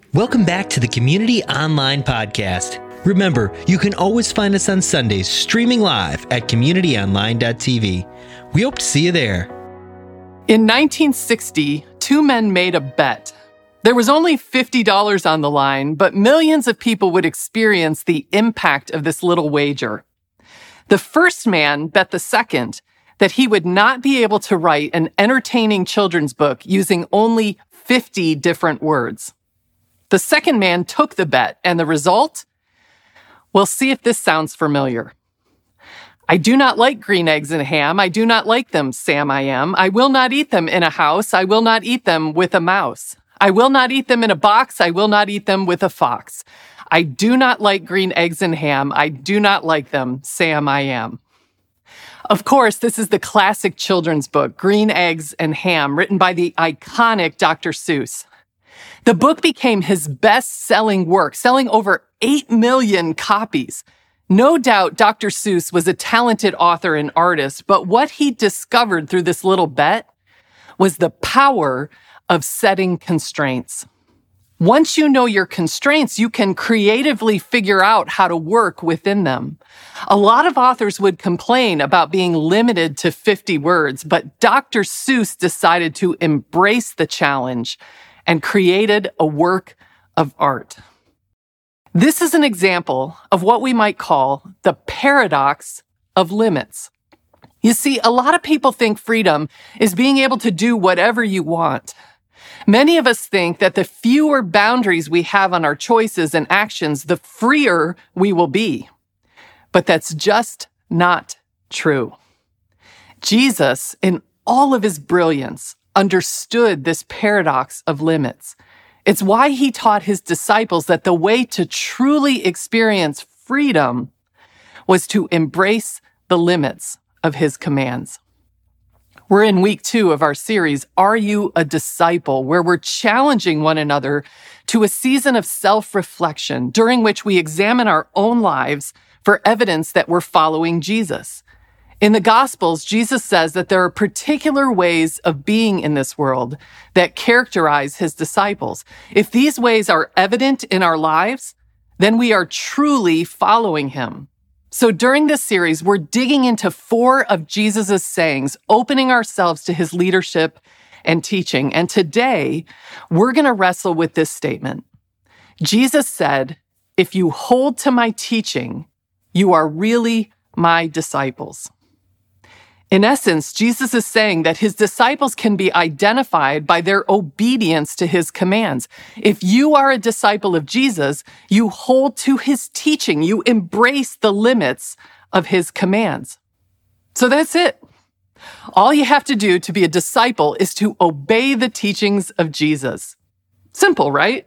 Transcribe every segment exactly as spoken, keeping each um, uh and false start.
Welcome back to the Community Online Podcast. Remember, you can always find us on Sundays streaming live at community online dot t v. We hope to see you there. In nineteen sixty, two men made a bet. There was only fifty dollars on the line, but millions of people would experience the impact of this little wager. The first man bet the second that he would not be able to write an entertaining children's book using only fifty different words. The second man took the bet, and the result? Well, see if this sounds familiar. I do not like green eggs and ham. I do not like them, Sam I am. I will not eat them in a house. I will not eat them with a mouse. I will not eat them in a box. I will not eat them with a fox. I do not like green eggs and ham. I do not like them, Sam I am. Of course, this is the classic children's book, Green Eggs and Ham, written by the iconic Doctor Seuss. The book became his best-selling work, selling over eight million copies. No doubt Doctor Seuss was a talented author and artist, but what he discovered through this little bet was the power of setting constraints. Once you know your constraints, you can creatively figure out how to work within them. A lot of authors would complain about being limited to fifty words, but Doctor Seuss decided to embrace the challenge and created a work of art. This is an example of what we might call the paradox of limits. You see, a lot of people think freedom is being able to do whatever you want. Many of us think that the fewer boundaries we have on our choices and actions, the freer we will be. But that's just not true. Jesus, in all of his brilliance, understood this paradox of limits. It's why he taught his disciples that the way to truly experience freedom was to embrace the limits of his commands. We're in week two of our series, Are You a Disciple?, where we're challenging one another to a season of self-reflection during which we examine our own lives for evidence that we're following Jesus. In the Gospels, Jesus says that there are particular ways of being in this world that characterize his disciples. If these ways are evident in our lives, then we are truly following him. So during this series, we're digging into four of Jesus' sayings, opening ourselves to his leadership and teaching. And today, we're going to wrestle with this statement. Jesus said, "If you hold to my teaching, you are really my disciples." In essence, Jesus is saying that his disciples can be identified by their obedience to his commands. If you are a disciple of Jesus, you hold to his teaching. You embrace the limits of his commands. So that's it. All you have to do to be a disciple is to obey the teachings of Jesus. Simple, right?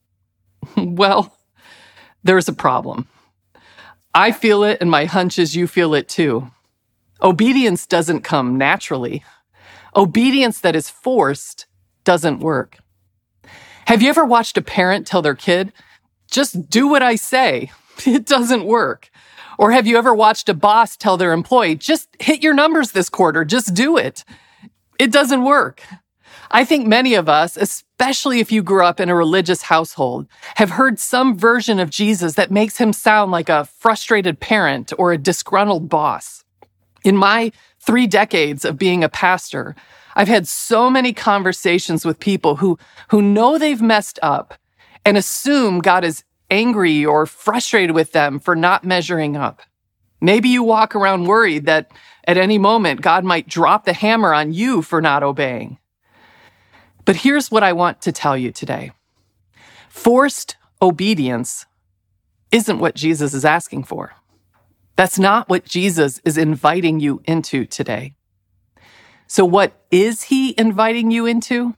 Well, there's a problem. I feel it, and my hunch is you feel it too. Obedience doesn't come naturally. Obedience that is forced doesn't work. Have you ever watched a parent tell their kid, just do what I say? It doesn't work. Or have you ever watched a boss tell their employee, just hit your numbers this quarter, just do it? It doesn't work. I think many of us, especially if you grew up in a religious household, have heard some version of Jesus that makes him sound like a frustrated parent or a disgruntled boss. In my three decades of being a pastor, I've had so many conversations with people who, who know they've messed up and assume God is angry or frustrated with them for not measuring up. Maybe you walk around worried that at any moment God might drop the hammer on you for not obeying. But here's what I want to tell you today. Forced obedience isn't what Jesus is asking for. That's not what Jesus is inviting you into today. So what is he inviting you into?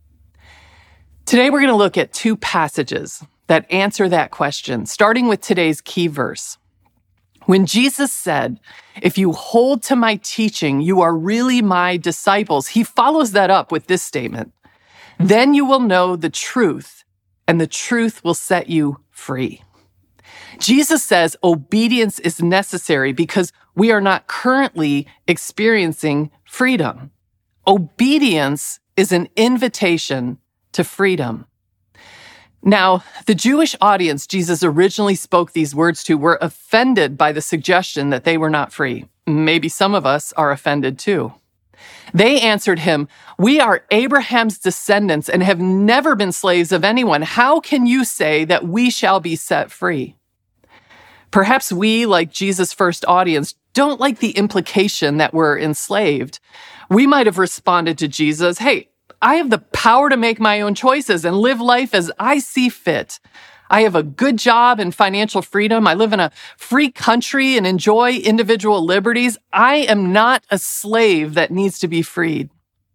Today we're going to look at two passages that answer that question, starting with today's key verse. When Jesus said, "If you hold to my teaching, you are really my disciples," he follows that up with this statement, "Then you will know the truth, and the truth will set you free." Jesus says obedience is necessary because we are not currently experiencing freedom. Obedience is an invitation to freedom. Now, the Jewish audience Jesus originally spoke these words to were offended by the suggestion that they were not free. Maybe some of us are offended too. They answered him, "We are Abraham's descendants and have never been slaves of anyone. How can you say that we shall be set free?" Perhaps we, like Jesus' first audience, don't like the implication that we're enslaved. We might have responded to Jesus, "Hey, I have the power to make my own choices and live life as I see fit. I have a good job and financial freedom. I live in a free country and enjoy individual liberties. I am not a slave that needs to be freed."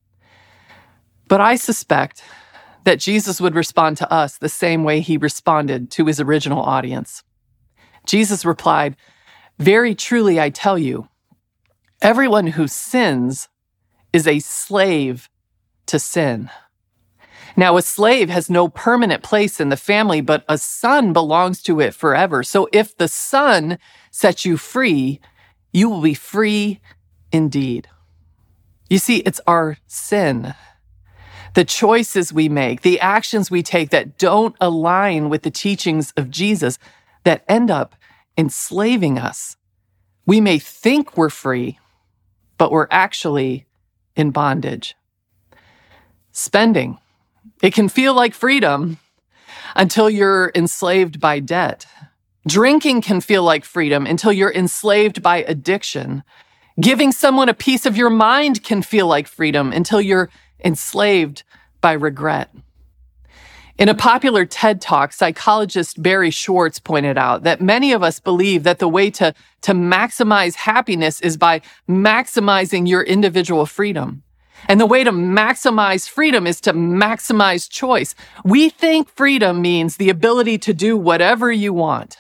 But I suspect that Jesus would respond to us the same way he responded to his original audience. Jesus replied, "Very truly I tell you, everyone who sins is a slave to sin. Now, a slave has no permanent place in the family, but a son belongs to it forever. So if the Son sets you free, you will be free indeed." You see, it's our sin, the choices we make, the actions we take that don't align with the teachings of Jesus that end up enslaving us. We may think we're free, but we're actually in bondage. Spending. It can feel like freedom until you're enslaved by debt. Drinking can feel like freedom until you're enslaved by addiction. Giving someone a piece of your mind can feel like freedom until you're enslaved by regret. In a popular TED Talk, psychologist Barry Schwartz pointed out that many of us believe that the way to, to maximize happiness is by maximizing your individual freedom. And the way to maximize freedom is to maximize choice. We think freedom means the ability to do whatever you want.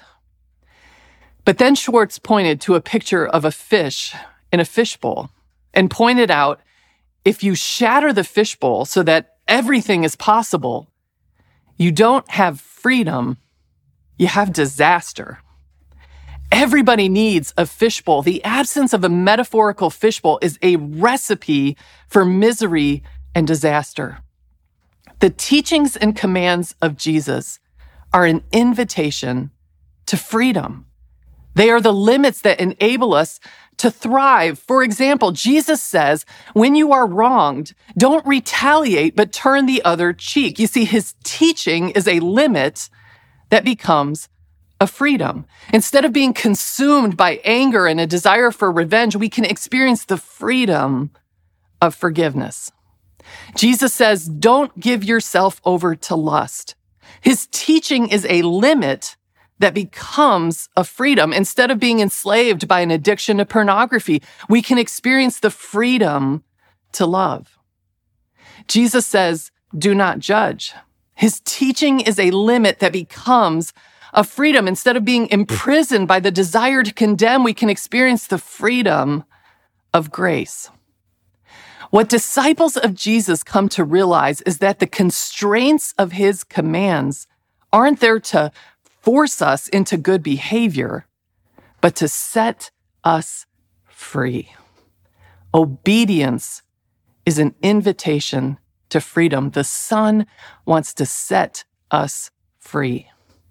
But then Schwartz pointed to a picture of a fish in a fishbowl and pointed out, if you shatter the fishbowl so that everything is possible, you don't have freedom, you have disaster. Everybody needs a fishbowl. The absence of a metaphorical fishbowl is a recipe for misery and disaster. The teachings and commands of Jesus are an invitation to freedom. They are the limits that enable us to thrive. For example, Jesus says, when you are wronged, don't retaliate, but turn the other cheek. You see, his teaching is a limit that becomes a freedom. Instead of being consumed by anger and a desire for revenge, we can experience the freedom of forgiveness. Jesus says, don't give yourself over to lust. His teaching is a limit that becomes a freedom. Instead of being enslaved by an addiction to pornography, we can experience the freedom to love. Jesus says, do not judge. His teaching is a limit that becomes a freedom. Instead of being imprisoned by the desire to condemn, we can experience the freedom of grace. What disciples of Jesus come to realize is that the constraints of his commands aren't there to force us into good behavior, but to set us free. Obedience is an invitation to freedom. The Son wants to set us free.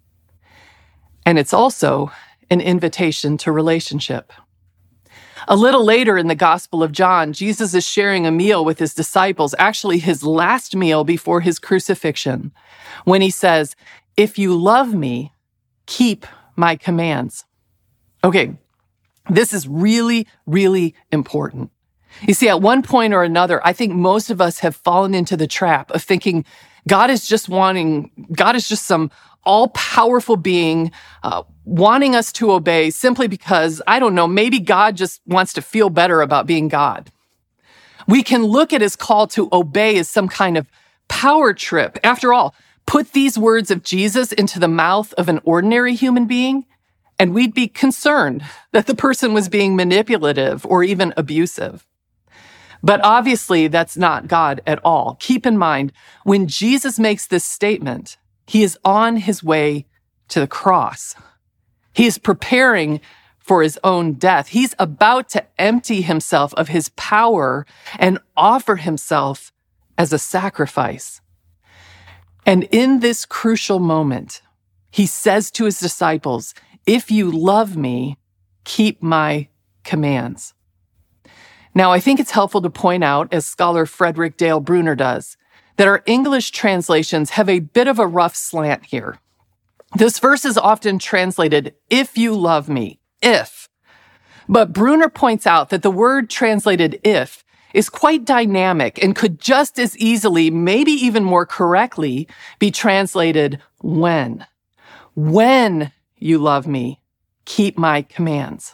And it's also an invitation to relationship. A little later in the Gospel of John, Jesus is sharing a meal with his disciples, actually his last meal before his crucifixion, when he says, if you love me, keep my commands. Okay, this is really, really important. You see, at one point or another, I think most of us have fallen into the trap of thinking God is just wanting, God is just some all-powerful being uh, wanting us to obey simply because, I don't know, maybe God just wants to feel better about being God. We can look at his call to obey as some kind of power trip. After all, put these words of Jesus into the mouth of an ordinary human being, and we'd be concerned that the person was being manipulative or even abusive. But obviously, that's not God at all. Keep in mind, when Jesus makes this statement, he is on his way to the cross. He is preparing for his own death. He's about to empty himself of his power and offer himself as a sacrifice. And in this crucial moment, he says to his disciples, "If you love me, keep my commands." Now, I think it's helpful to point out, as scholar Frederick Dale Bruner does, that our English translations have a bit of a rough slant here. This verse is often translated, "if you love me," if. But Bruner points out that the word translated "if" is quite dynamic and could just as easily, maybe even more correctly, be translated "when." When you love me, keep my commands.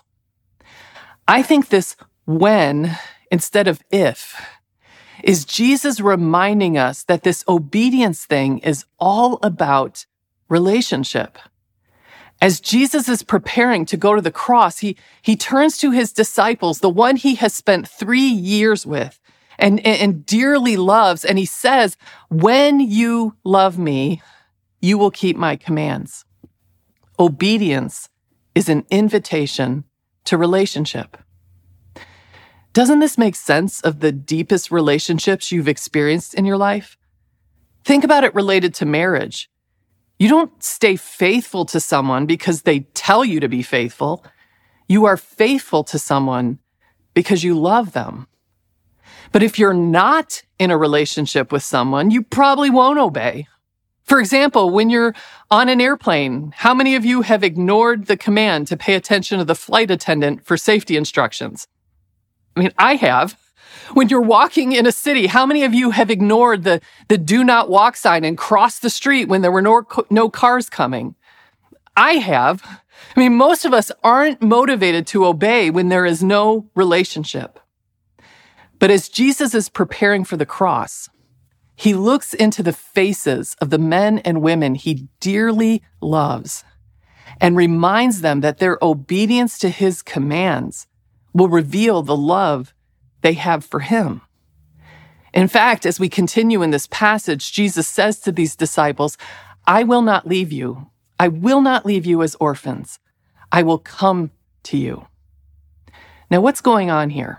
I think this "when" instead of "if" is Jesus reminding us that this obedience thing is all about relationship. As Jesus is preparing to go to the cross, he, he turns to his disciples, the one he has spent three years with and, and, and dearly loves, and he says, "When you love me, you will keep my commands." Obedience is an invitation to relationship. Doesn't this make sense of the deepest relationships you've experienced in your life? Think about it related to marriage. You don't stay faithful to someone because they tell you to be faithful. You are faithful to someone because you love them. But if you're not in a relationship with someone, you probably won't obey. For example, when you're on an airplane, how many of you have ignored the command to pay attention to the flight attendant for safety instructions? I mean, I have. When you're walking in a city, how many of you have ignored the, the do not walk sign and crossed the street when there were no, no cars coming? I have. I mean, most of us aren't motivated to obey when there is no relationship. But as Jesus is preparing for the cross, he looks into the faces of the men and women he dearly loves and reminds them that their obedience to his commands will reveal the love they have for him. In fact, as we continue in this passage, Jesus says to these disciples, "I will not leave you. I will not leave you as orphans. I will come to you." Now, what's going on here?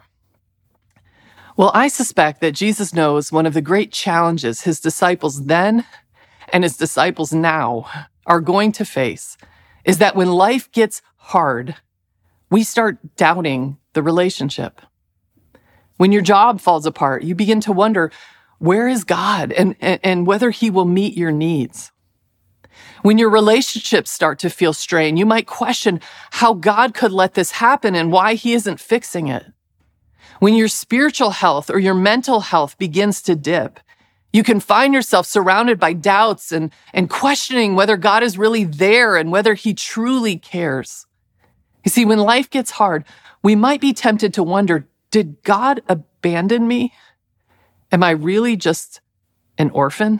Well, I suspect that Jesus knows one of the great challenges his disciples then and his disciples now are going to face is that when life gets hard, we start doubting the relationship. When your job falls apart, you begin to wonder, where is God and, and, and whether he will meet your needs? When your relationships start to feel strained, you might question how God could let this happen and why he isn't fixing it. When your spiritual health or your mental health begins to dip, you can find yourself surrounded by doubts and, and questioning whether God is really there and whether he truly cares. You see, when life gets hard, we might be tempted to wonder, did God abandon me? Am I really just an orphan?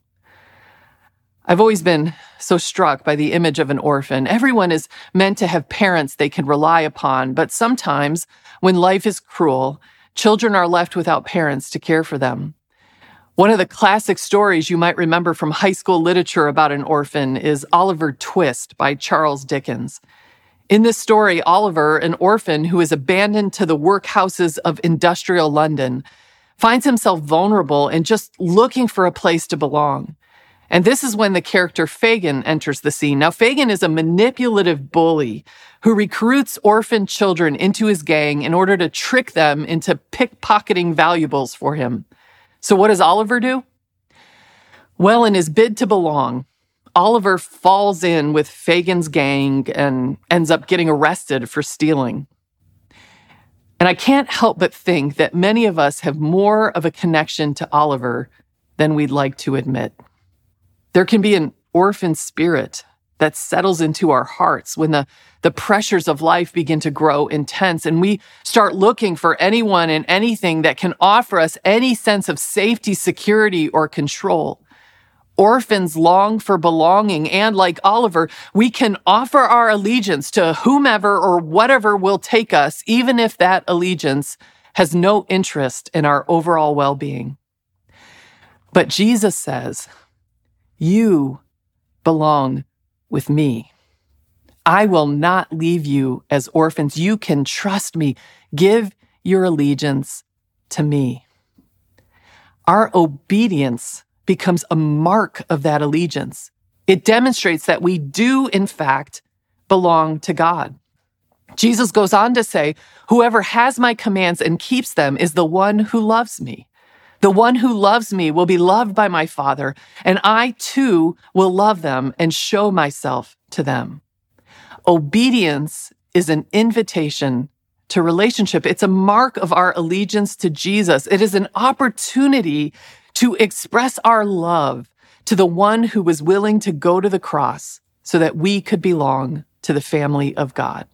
I've always been so struck by the image of an orphan. Everyone is meant to have parents they can rely upon, but sometimes when life is cruel, children are left without parents to care for them. One of the classic stories you might remember from high school literature about an orphan is Oliver Twist by Charles Dickens. In this story, Oliver, an orphan who is abandoned to the workhouses of industrial London, finds himself vulnerable and just looking for a place to belong. And this is when the character Fagin enters the scene. Now, Fagin is a manipulative bully who recruits orphan children into his gang in order to trick them into pickpocketing valuables for him. So what does Oliver do? Well, in his bid to belong, Oliver falls in with Fagin's gang and ends up getting arrested for stealing. And I can't help but think that many of us have more of a connection to Oliver than we'd like to admit. There can be an orphan spirit that settles into our hearts when the, the pressures of life begin to grow intense and we start looking for anyone and anything that can offer us any sense of safety, security, or control. Orphans long for belonging, and like Oliver, we can offer our allegiance to whomever or whatever will take us, even if that allegiance has no interest in our overall well-being. But Jesus says, you belong with me. I will not leave you as orphans. You can trust me. Give your allegiance to me. Our obedience becomes a mark of that allegiance. It demonstrates that we do, in fact, belong to God. Jesus goes on to say, "Whoever has my commands and keeps them is the one who loves me. The one who loves me will be loved by my Father, and I too will love them and show myself to them." Obedience is an invitation to relationship. It's a mark of our allegiance to Jesus. It is an opportunity to express our love to the one who was willing to go to the cross so that we could belong to the family of God.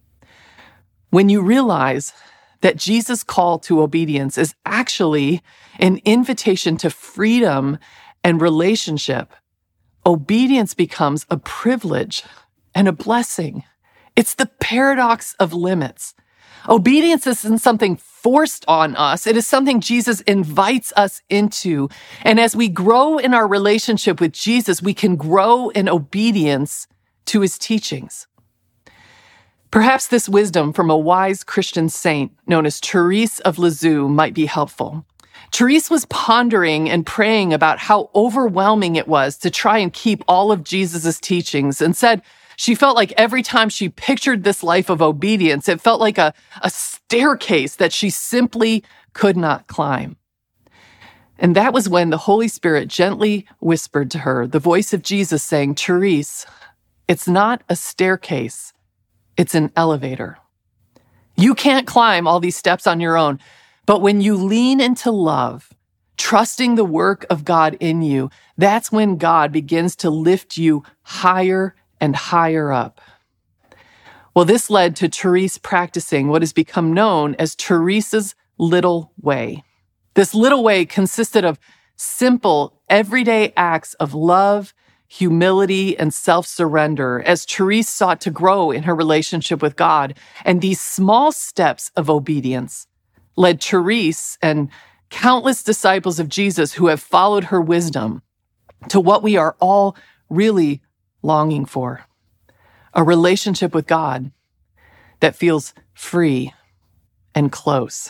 When you realize that Jesus' call to obedience is actually an invitation to freedom and relationship, obedience becomes a privilege and a blessing. It's the paradox of limits. Obedience isn't something forced on us. It is something Jesus invites us into. And as we grow in our relationship with Jesus, we can grow in obedience to his teachings. Perhaps this wisdom from a wise Christian saint known as Therese of Lisieux might be helpful. Therese was pondering and praying about how overwhelming it was to try and keep all of Jesus' teachings, and said she felt like every time she pictured this life of obedience, it felt like a, a staircase that she simply could not climb. And that was when the Holy Spirit gently whispered to her, the voice of Jesus saying, "Therese, it's not a staircase, it's an elevator. You can't climb all these steps on your own, but when you lean into love, trusting the work of God in you, that's when God begins to lift you higher and higher up." Well, this led to Therese practicing what has become known as Therese's Little Way. This little way consisted of simple, everyday acts of love, humility, and self-surrender as Therese sought to grow in her relationship with God. And these small steps of obedience led Therese and countless disciples of Jesus who have followed her wisdom to what we are all really longing for: a relationship with God that feels free and close.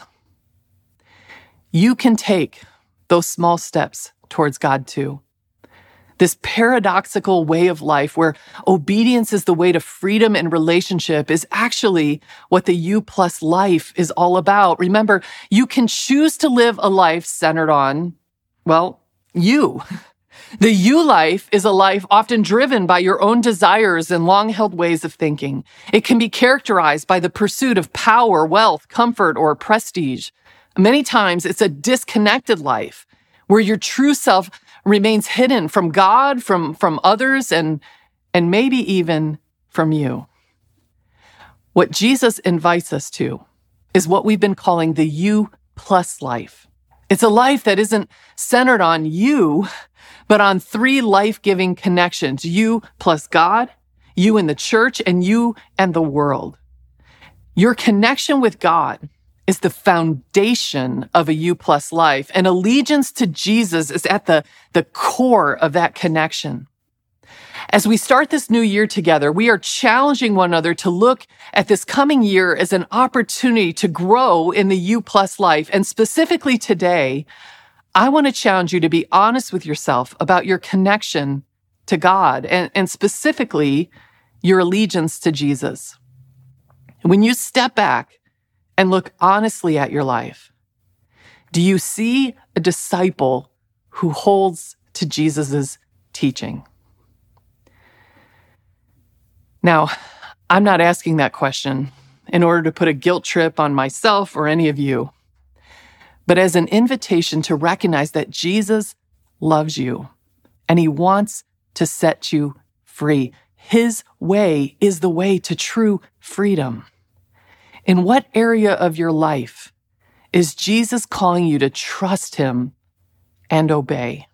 You can take those small steps towards God too. This paradoxical way of life where obedience is the way to freedom and relationship is actually what the You Plus life is all about. Remember, you can choose to live a life centered on, well, you. The You life is a life often driven by your own desires and long-held ways of thinking. It can be characterized by the pursuit of power, wealth, comfort, or prestige. Many times it's a disconnected life where your true self remains hidden from God, from, from others, and, and maybe even from you. What Jesus invites us to is what we've been calling the You Plus life. It's a life that isn't centered on you, but on three life-giving connections: you plus God, you and the church, and you and the world. Your connection with God is the foundation of a You Plus life, and allegiance to Jesus is at the, the core of that connection. As we start this new year together, we are challenging one another to look at this coming year as an opportunity to grow in the You Plus life. And specifically today, I want to challenge you to be honest with yourself about your connection to God, and, and specifically your allegiance to Jesus. When you step back and look honestly at your life, do you see a disciple who holds to Jesus' teaching? Now, I'm not asking that question in order to put a guilt trip on myself or any of you, but as an invitation to recognize that Jesus loves you and he wants to set you free. His way is the way to true freedom. In what area of your life is Jesus calling you to trust him and obey?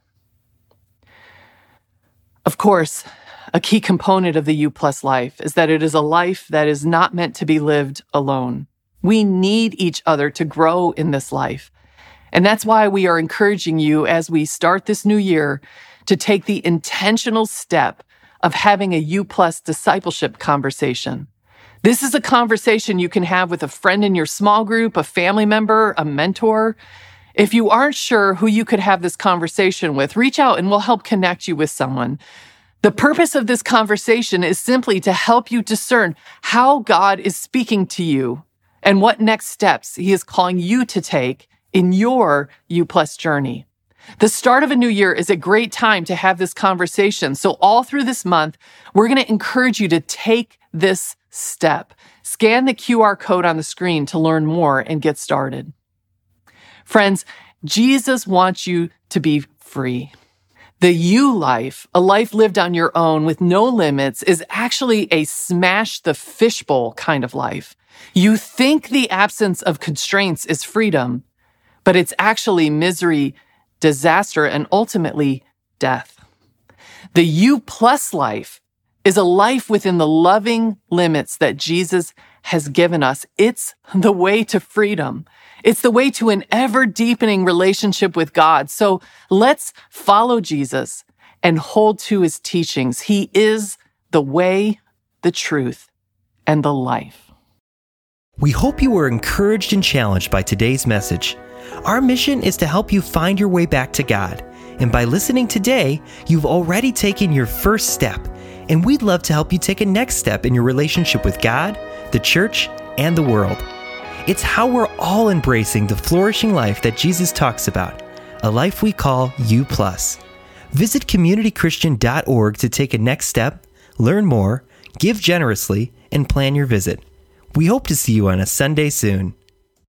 Of course, a key component of the You Plus life is that it is a life that is not meant to be lived alone. We need each other to grow in this life. And that's why we are encouraging you as we start this new year to take the intentional step of having a You Plus discipleship conversation. This is a conversation you can have with a friend in your small group, a family member, a mentor. If you aren't sure who you could have this conversation with, reach out and we'll help connect you with someone. The purpose of this conversation is simply to help you discern how God is speaking to you and what next steps he is calling you to take in your U Plus journey. The start of a new year is a great time to have this conversation. So all through this month, we're going to encourage you to take this step. Scan the Q R code on the screen to learn more and get started. Friends, Jesus wants you to be free. The you life, a life lived on your own with no limits, is actually a smash the fishbowl kind of life. You think the absence of constraints is freedom, but it's actually misery, disaster, and ultimately death. The you plus life is a life within the loving limits that Jesus has given us. It's the way to freedom. It's the way to an ever-deepening relationship with God. So let's follow Jesus and hold to his teachings. He is the way, the truth, and the life. We hope you were encouraged and challenged by today's message. Our mission is to help you find your way back to God. And by listening today, you've already taken your first step. And we'd love to help you take a next step in your relationship with God, the church, and the world. It's how we're all embracing the flourishing life that Jesus talks about, a life we call U plus. Visit community christian dot org to take a next step, learn more, give generously, and plan your visit. We hope to see you on a Sunday soon.